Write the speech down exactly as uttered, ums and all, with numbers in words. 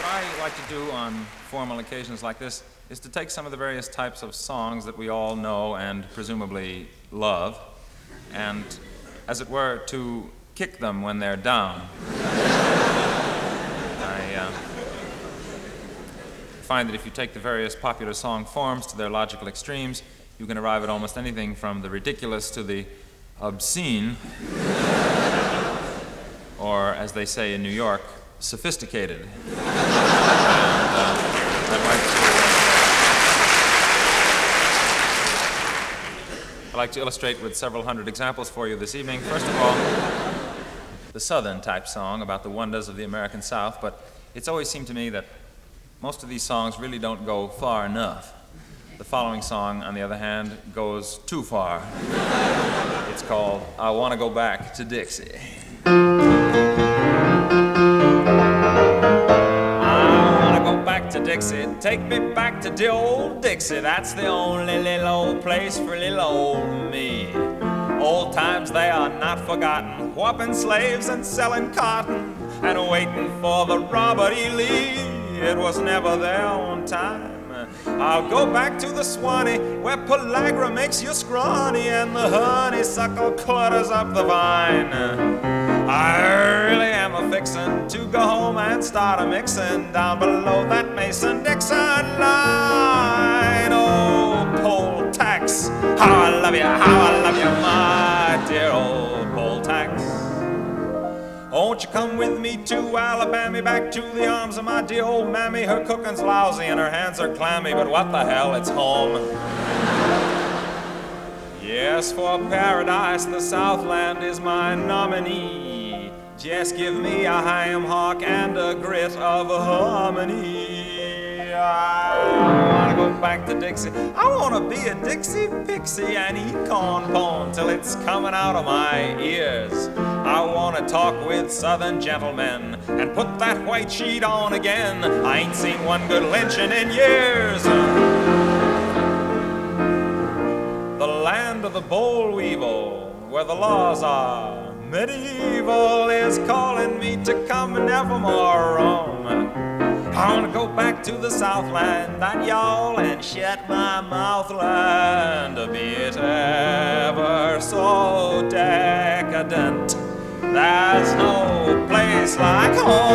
What I like to do on formal occasions like this is to take some of the various types of songs that we all know and presumably love, and, as it were, to kick them when they're down. I uh, find that if you take the various popular song forms to their logical extremes, you can arrive at almost anything from the ridiculous to the obscene, or, as they say in New York, sophisticated. And, uh, I'd like to, I'd like to illustrate with several hundred examples for you this evening. First of all, the Southern type song about the wonders of the American South, but it's always seemed to me that most of these songs really don't go far enough. The following song, on the other hand, goes too far. It's called I Want to Go Back to Dixie. To Dixie, take me back to the old Dixie. That's the only little old place for little old me. Old times, they are not forgotten, whopping slaves and selling cotton and waiting for the Robert E. Lee. It was never their own time. I'll go back to the Swanee, where pellagra makes you scrawny and the honeysuckle clutters up the vine. I really am a fixin' to go home and start a mixin' down below that Mason-Dixon line. Oh, poll tax, how I love you, how I love you, my dear old poll tax. Won't you come with me to Alabama, back to the arms of my dear old mammy? Her cooking's lousy and her hands are clammy, but what the hell, it's home. Yes, for paradise, the Southland is my nominee. Just give me a ham hock and a grit of harmony. I wanna go back to Dixie. I wanna be a Dixie pixie and eat corn pone till it's coming out of my ears. I wanna talk with Southern gentlemen and put that white sheet on again. I ain't seen one good lynching in years. The land of the boll weevil, where the laws are medieval, is calling me to come and nevermore roam. I wanna go back to the Southland, that y'all, and shut my mouth land, be it ever so decadent. There's no place like home.